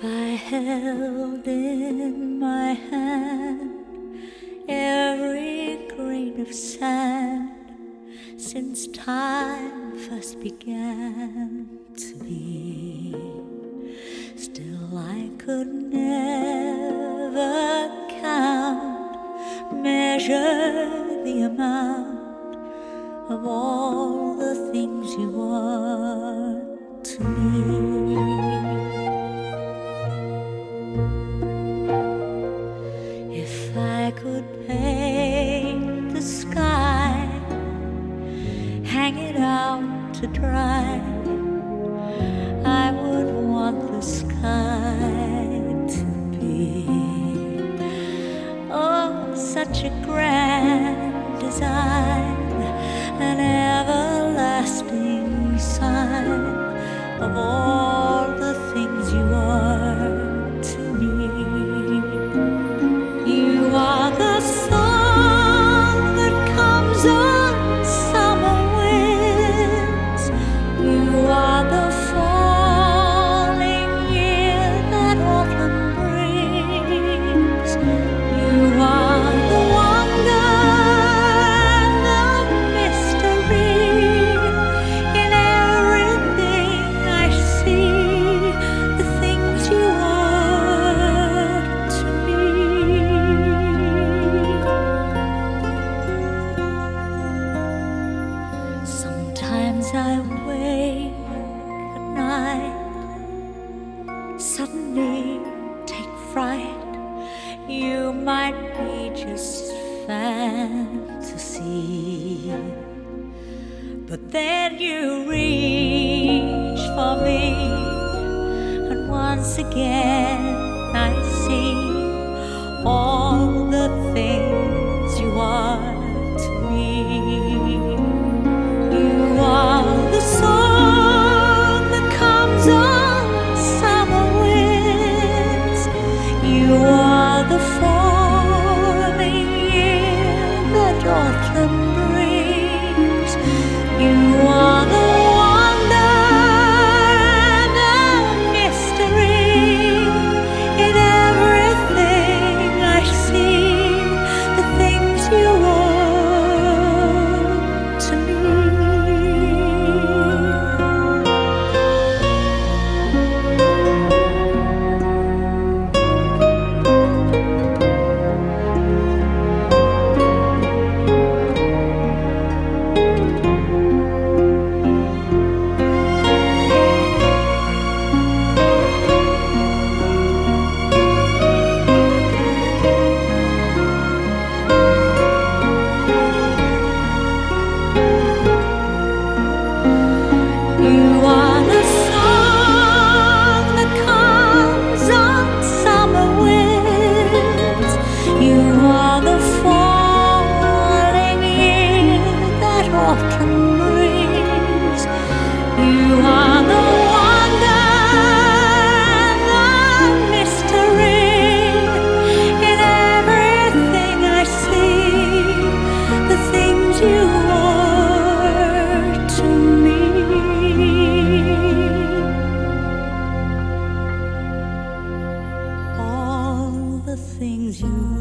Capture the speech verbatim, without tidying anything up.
I held in my hand every grain of sand since time first began to be, still I could never count, measure the amount of all the things you are to me. If I could paint the sky, hang it out to dry, I would want the sky to be, oh, such a grand design, an everlasting sign of all the things you are to me. You are the song that comes on summer winds. You are the falling year that autumn brings. You are the wonder and the mystery in everything I see, the things you are to me. Sometimes I wake at night, suddenly take fright. You might be just fantasy, but then you reach for me, and once again I see all the things you are to me. You are the song that comes on summer winds. You are the falling year that autumn brings. You are the wonder and the mystery in everything I see, the things you are to me. You are the song that comes on summer winds. You are the falling year that autumn brings. You are the wonder and the mystery in everything I see, the things you are to me. All the things you